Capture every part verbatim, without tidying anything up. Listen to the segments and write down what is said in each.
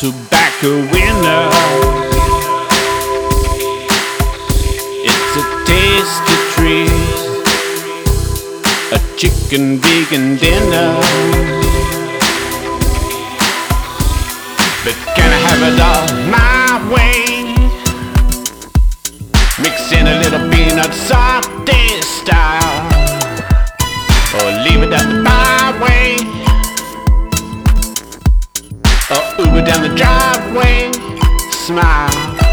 to back a winner. It's a tasty treat, a chicken vegan dinner. But can I have it all my way? Mix in a little peanut sauté style, or leave it at the byway, or Uber down the driveway. Smile.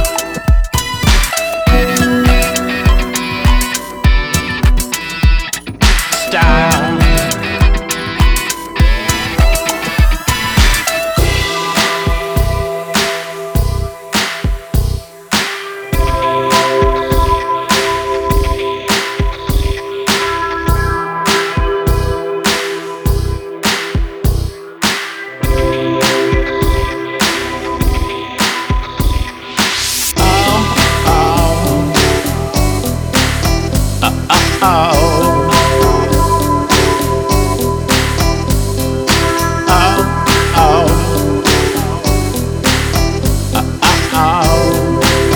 Style. Oh, oh, oh, oh, oh.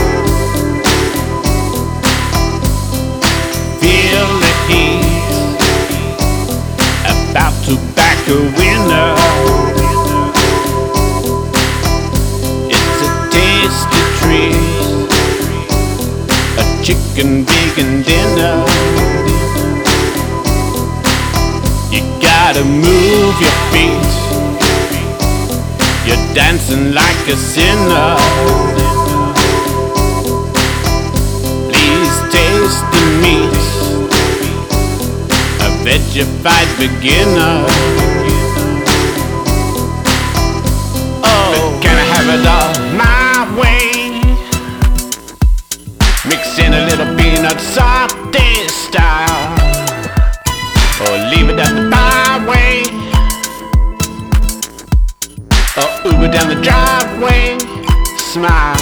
Feel the heat, about to back a winner. It's a tasty treat, a chicken vegan dinner. You gotta move your feet, you're dancing like a sinner. Please taste the meat, a vegified beginner. Oh, but can I have it all my way? Mix in a little peanut sauté style, or leave it at the byway, or Uber down the driveway. Smile.